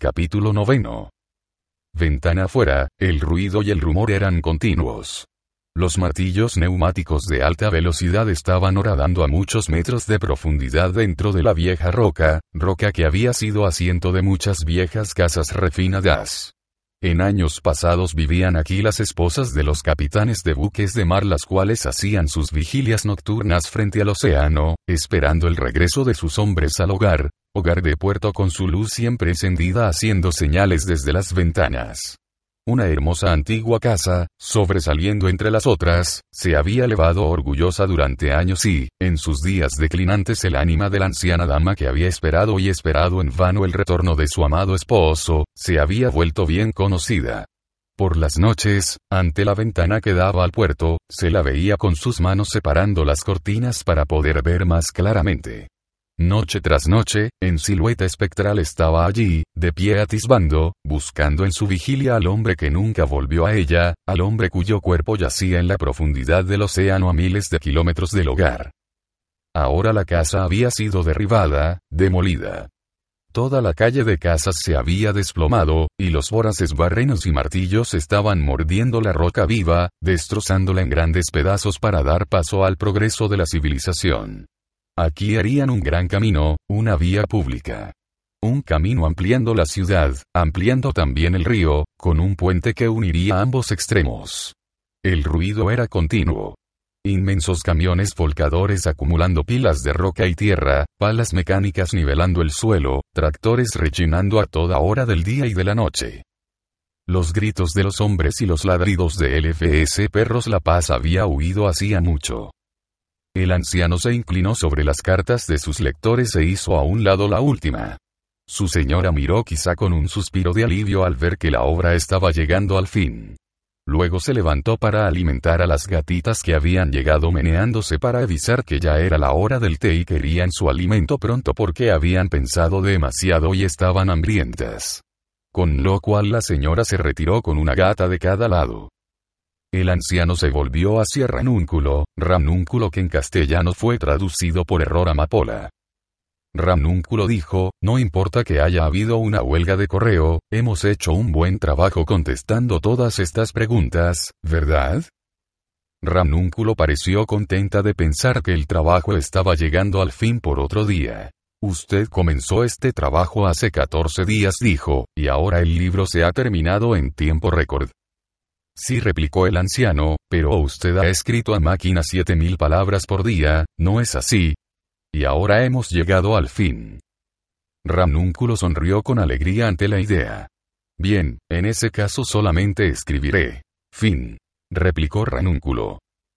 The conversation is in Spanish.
Capítulo 9. Ventana afuera, el ruido y el rumor eran continuos. Los martillos neumáticos de alta velocidad estaban horadando a muchos metros de profundidad dentro de la vieja roca que había sido asiento de muchas viejas casas refinadas. En años pasados vivían aquí las esposas de los capitanes de buques de mar, las cuales hacían sus vigilias nocturnas frente al océano, esperando el regreso de sus hombres al hogar de puerto, con su luz siempre encendida haciendo señales desde las ventanas. Una hermosa antigua casa, sobresaliendo entre las otras, se había elevado orgullosa durante años y, en sus días declinantes, el ánima de la anciana dama, que había esperado y esperado en vano el retorno de su amado esposo, se había vuelto bien conocida. Por las noches, ante la ventana que daba al puerto, se la veía con sus manos separando las cortinas para poder ver más claramente. Noche tras noche, en silueta espectral estaba allí, de pie atisbando, buscando en su vigilia al hombre que nunca volvió a ella, al hombre cuyo cuerpo yacía en la profundidad del océano a miles de kilómetros del hogar. Ahora la casa había sido derribada, demolida. Toda la calle de casas se había desplomado, y los voraces barrenos y martillos estaban mordiendo la roca viva, destrozándola en grandes pedazos para dar paso al progreso de la civilización. Aquí harían un gran camino, una vía pública. Un camino ampliando la ciudad, ampliando también el río, con un puente que uniría ambos extremos. El ruido era continuo. Inmensos camiones volcadores acumulando pilas de roca y tierra, palas mecánicas nivelando el suelo, tractores rechinando a toda hora del día y de la noche. Los gritos de los hombres y los ladridos de LFS perros. La paz había huido hacía mucho. El anciano se inclinó sobre las cartas de sus lectores e hizo a un lado la última. Su señora miró quizá con un suspiro de alivio al ver que la obra estaba llegando al fin. Luego se levantó para alimentar a las gatitas que habían llegado meneándose para avisar que ya era la hora del té y querían su alimento pronto porque habían pensado demasiado y estaban hambrientas. Con lo cual la señora se retiró con una gata de cada lado. El anciano se volvió hacia Ranúnculo, que en castellano fue traducido por error amapola. Ranúnculo dijo: no importa que haya habido una huelga de correo, hemos hecho un buen trabajo contestando todas estas preguntas, ¿verdad? Ranúnculo pareció contenta de pensar que el trabajo estaba llegando al fin por otro día. Usted comenzó este trabajo hace 14 días, dijo, y ahora el libro se ha terminado en tiempo récord. Sí, replicó el anciano, pero usted ha escrito a máquina 7000 palabras por día, ¿no es así? Y ahora hemos llegado al fin. Ranúnculo sonrió con alegría ante la idea. Bien, en ese caso solamente escribiré. Fin. Replicó Ranúnculo.